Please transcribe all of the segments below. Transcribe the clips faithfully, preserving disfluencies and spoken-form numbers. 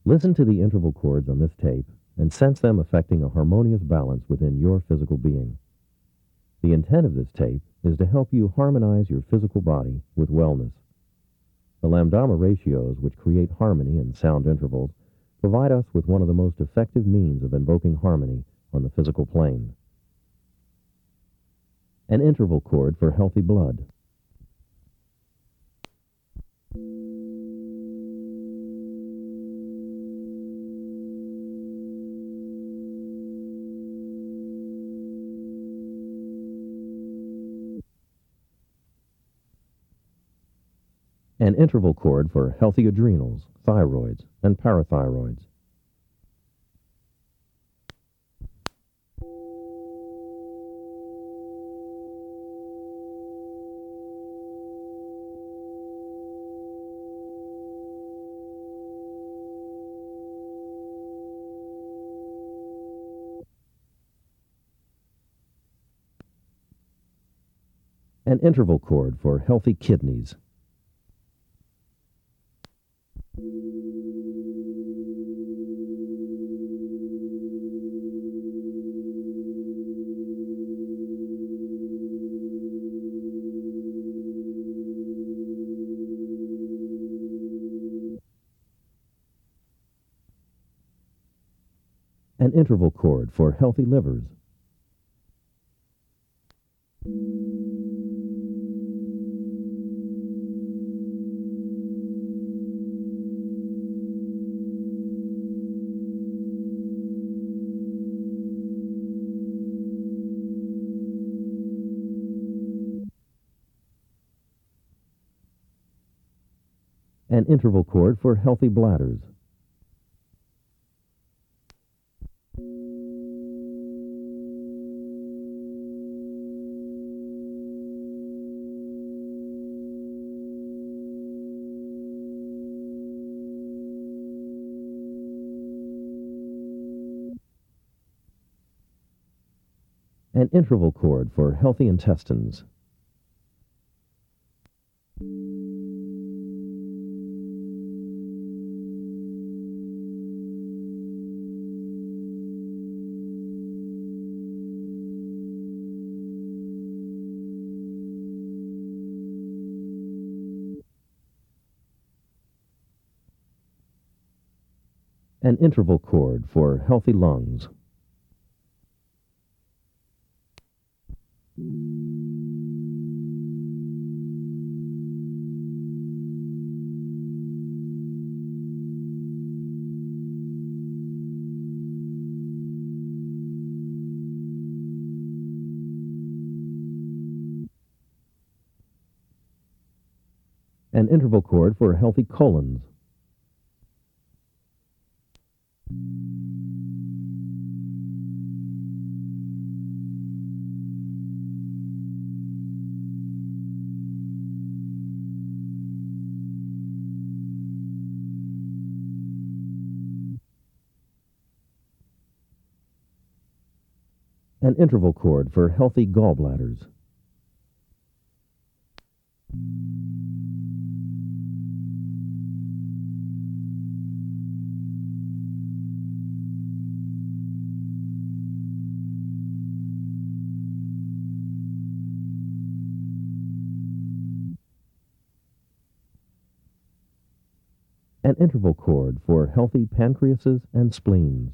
Listen to the interval chords on this tape and sense them affecting a harmonious balance within your physical being. The intent of this tape is to help you harmonize your physical body with wellness. The lambdama ratios, which create harmony in sound intervals, provide us with one of the most effective means of invoking harmony on the physical plane. An interval chord for healthy blood. An interval chord for healthy adrenals, thyroids, and parathyroids. An interval chord for healthy kidneys. An interval chord for healthy livers. An interval chord for healthy bladders. An interval chord for healthy intestines. An interval chord for healthy lungs. An interval chord for healthy colons. An interval chord for healthy gallbladders. An interval chord for healthy pancreases and spleens.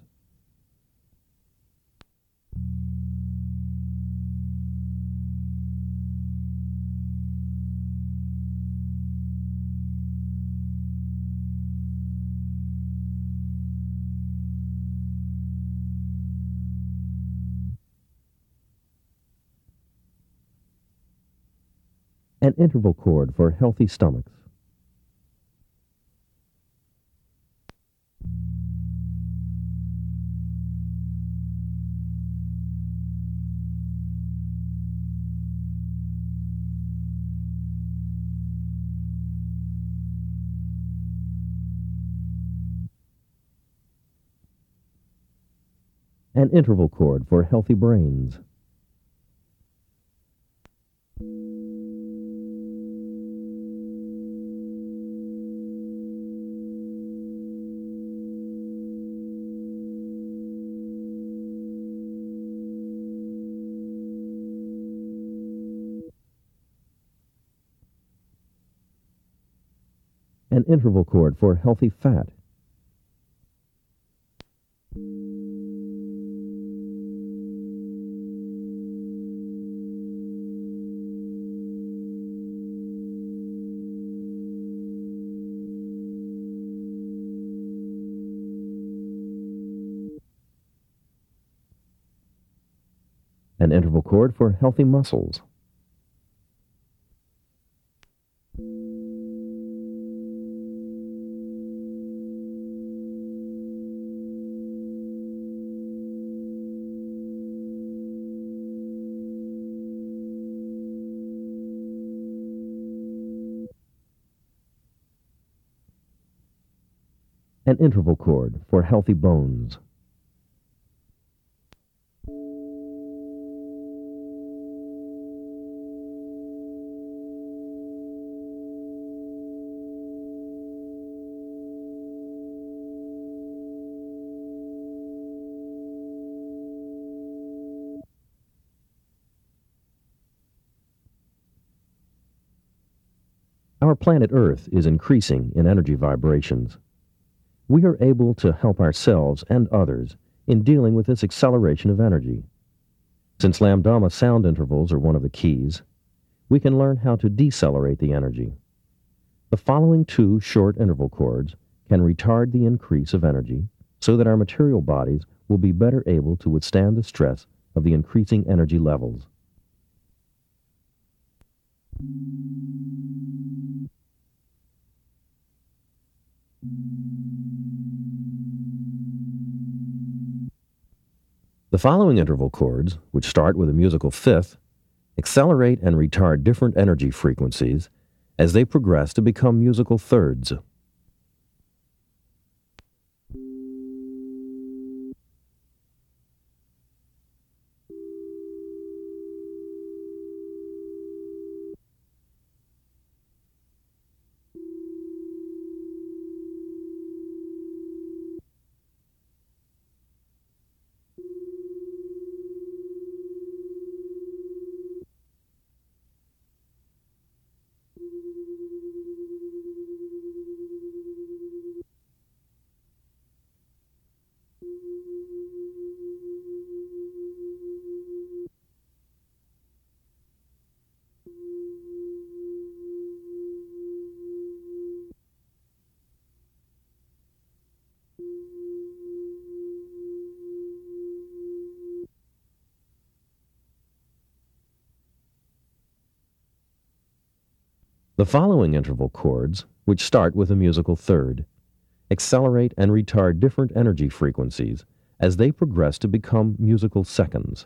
An interval chord for healthy stomachs. An interval chord for healthy brains. An interval chord for healthy fat. An interval chord for healthy muscles. An interval chord for healthy bones. Our planet Earth is increasing in energy vibrations. We are able to help ourselves and others in dealing with this acceleration of energy. Since lambdama sound intervals are one of the keys, we can learn how to decelerate the energy. The following two short interval chords can retard the increase of energy so that our material bodies will be better able to withstand the stress of the increasing energy levels. The following interval chords, which start with a musical fifth, accelerate and retard different energy frequencies as they progress to become musical thirds. The following interval chords, which start with a musical third, accelerate and retard different energy frequencies as they progress to become musical seconds.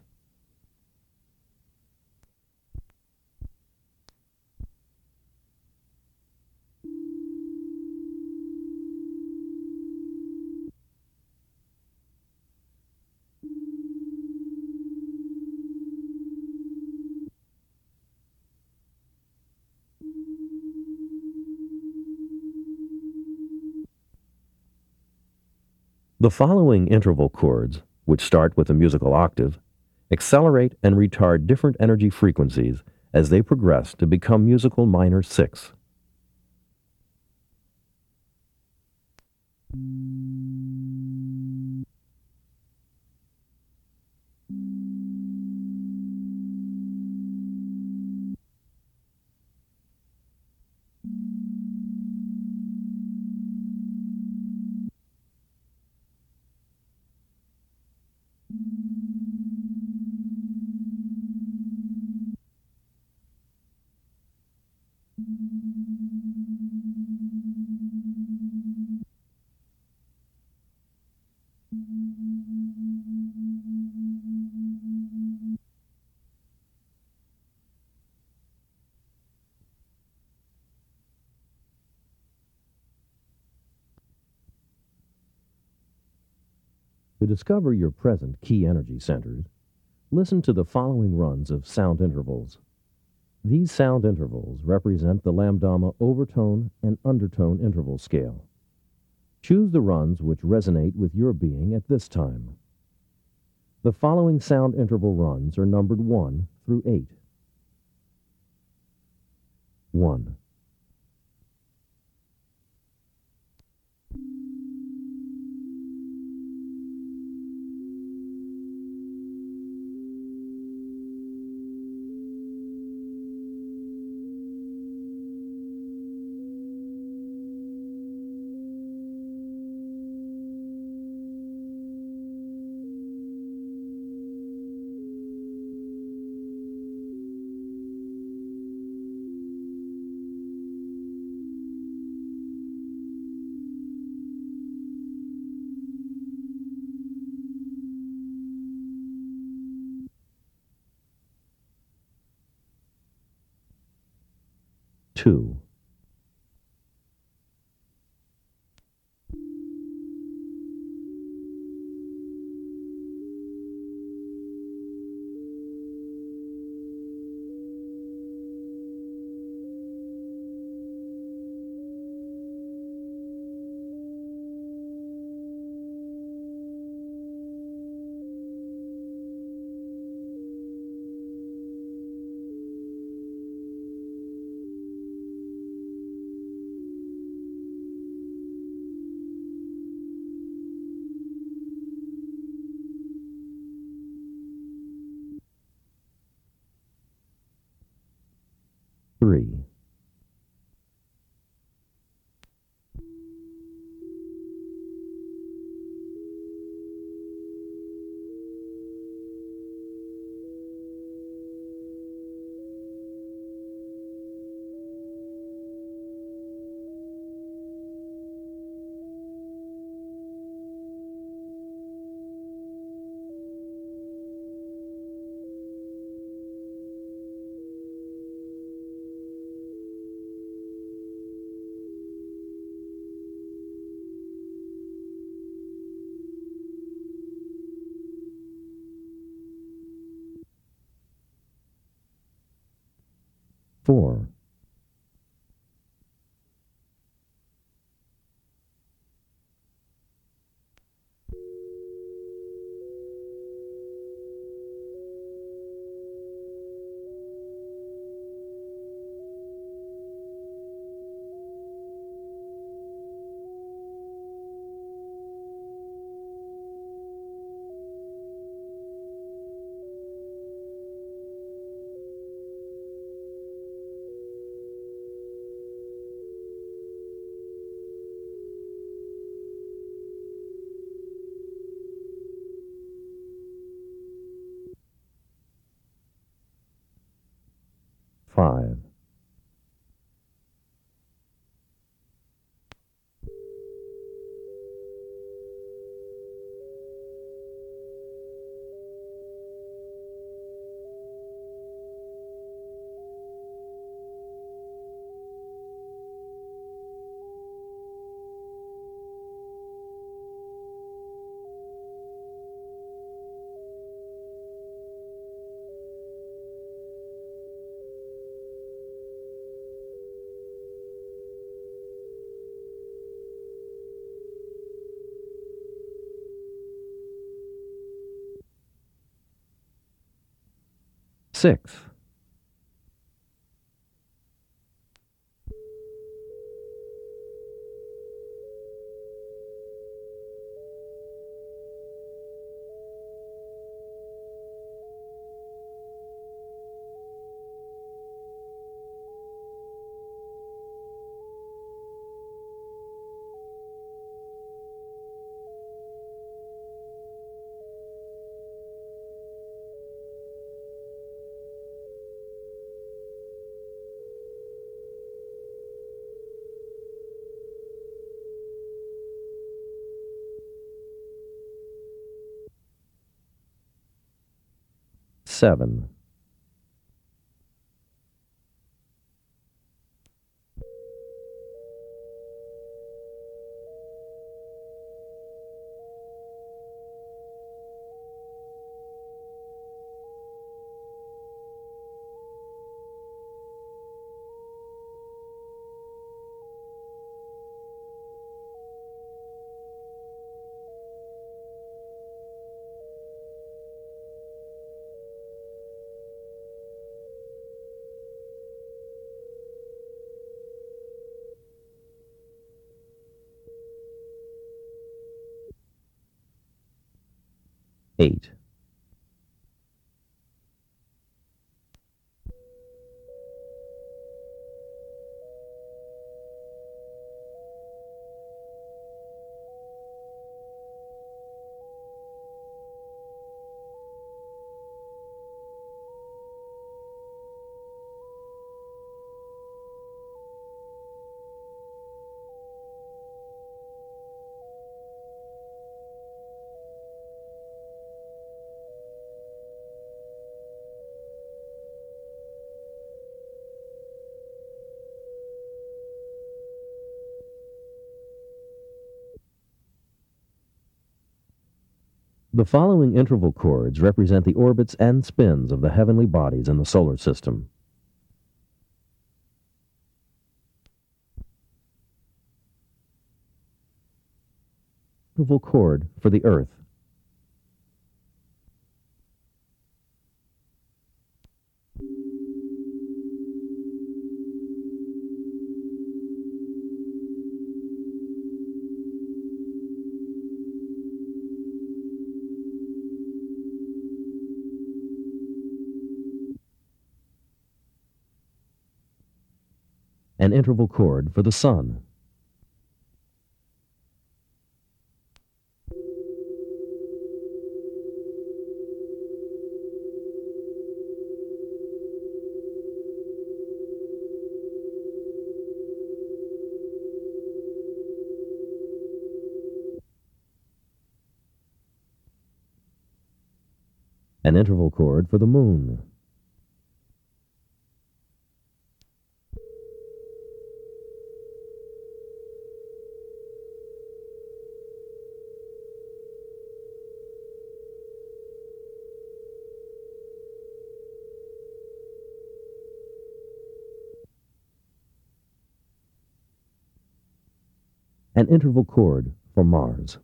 The following interval chords, which start with a musical octave, accelerate and retard different energy frequencies as they progress to become musical minor sixths. To discover your present key energy centers, listen to the following runs of sound intervals. These sound intervals represent the lambdama overtone and undertone interval scale. Choose the runs which resonate with your being at this time. The following sound interval runs are numbered one through eight. one. two, three, four, five, six, seven, eight, The following interval chords represent the orbits and spins of the heavenly bodies in the solar system. Interval chord for the Earth. An interval chord for the Sun. An interval chord for the Moon. An interval chord for Mars.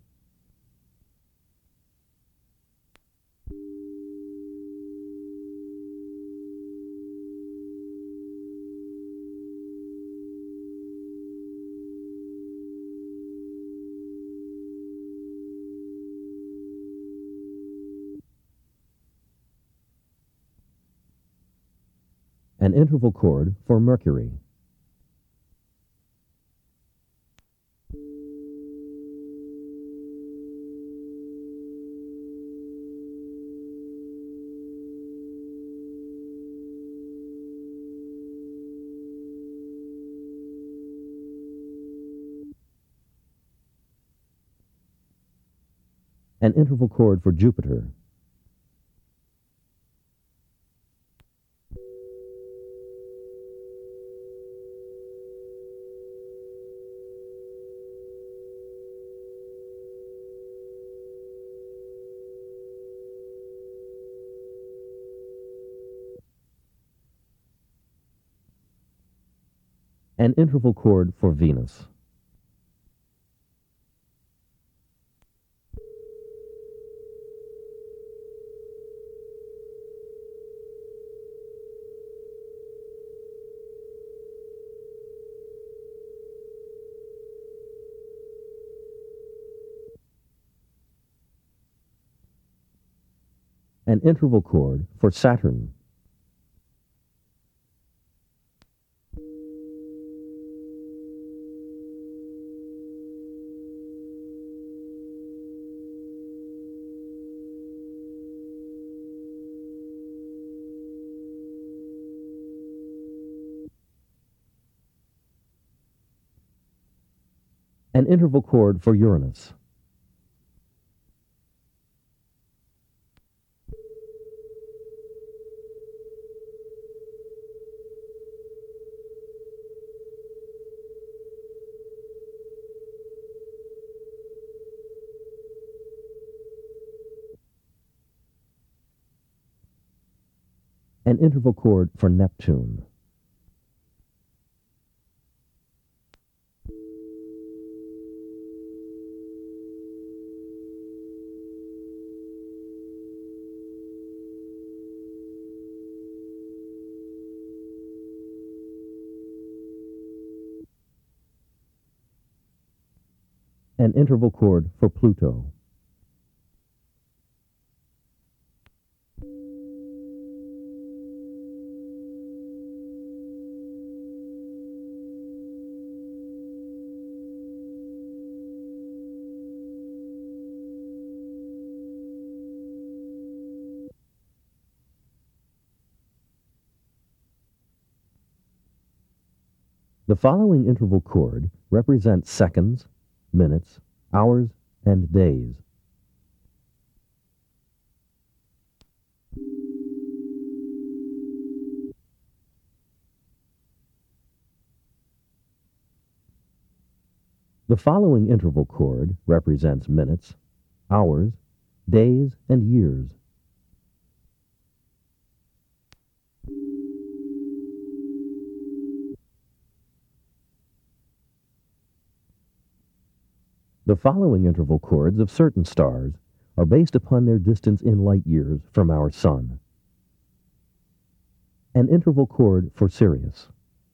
An interval chord for Mercury. An interval chord for Jupiter. An interval chord for Venus. An interval chord for Saturn. An interval chord for Uranus. An interval chord for Neptune. An interval chord for Pluto. The following interval chord represents seconds, minutes, hours, and days. The following interval chord represents minutes, hours, days, and years. The following interval chords of certain stars are based upon their distance in light years from our Sun. An interval chord for Sirius.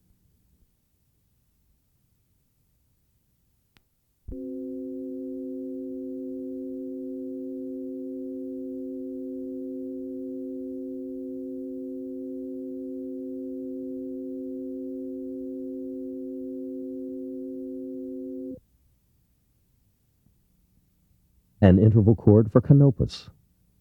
An interval chord for Canopus.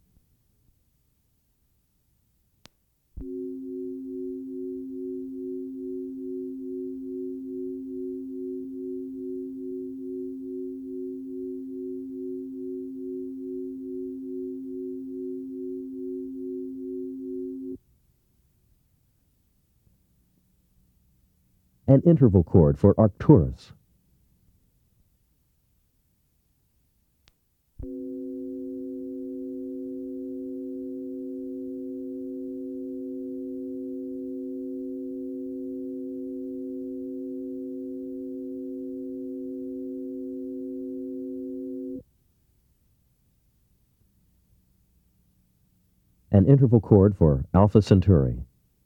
An interval chord for Arcturus. An interval chord for Alpha Centauri.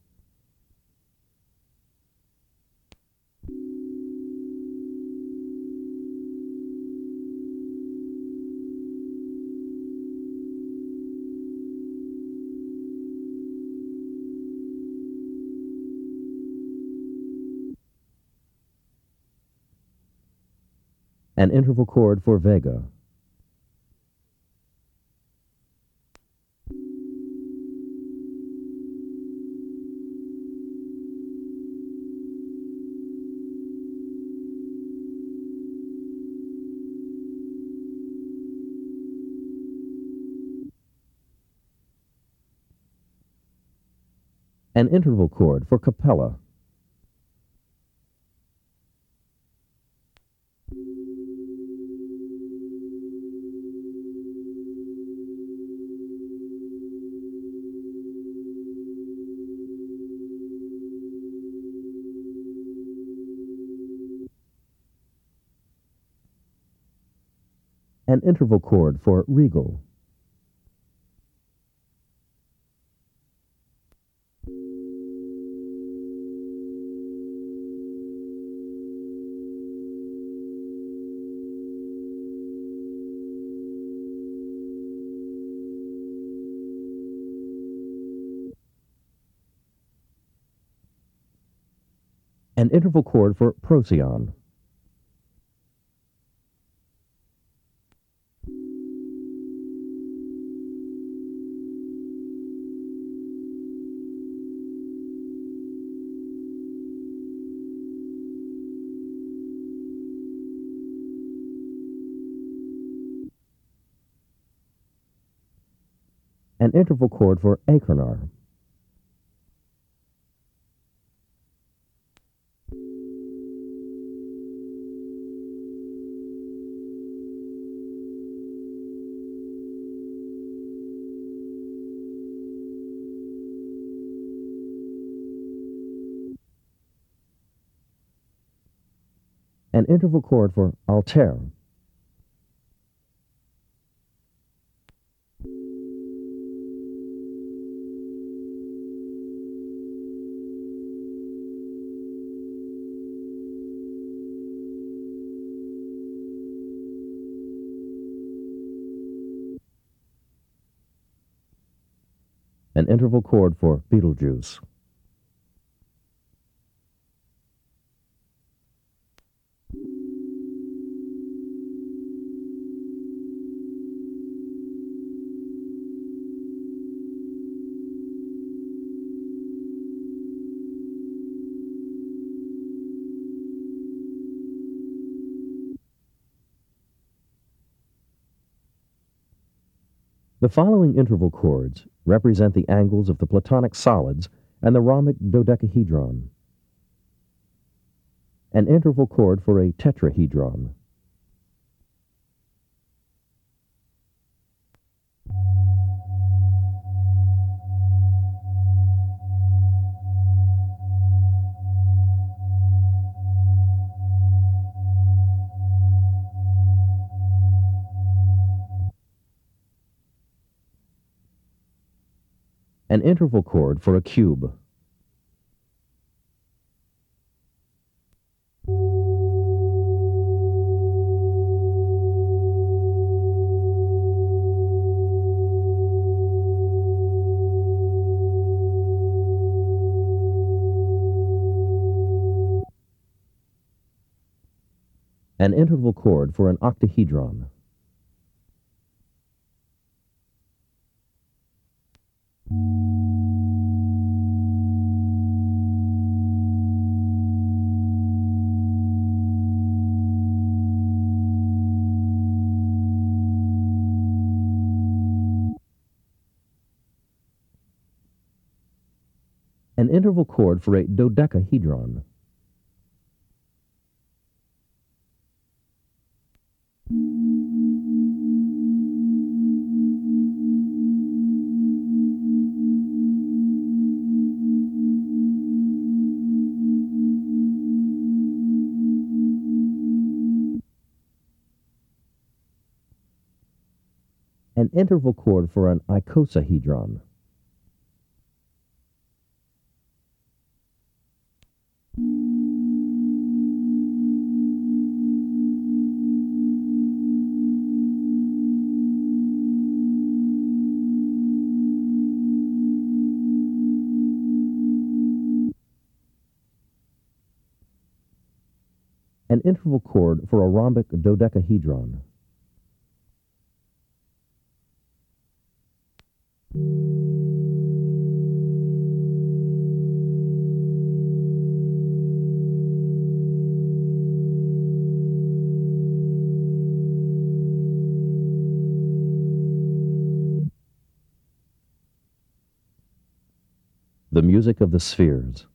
An interval chord for Vega. An interval chord for Capella. An interval chord for Regal. An interval chord for Procyon. An interval chord for Achernar. An interval chord for Altair. An interval chord for Betelgeuse. The following interval chords represent the angles of the Platonic solids and the rhomic dodecahedron. An interval chord for a tetrahedron. An interval chord for a cube. An interval chord for an octahedron. An interval chord for a dodecahedron. An interval chord for an icosahedron. An interval chord for a rhombic dodecahedron. The music of the spheres.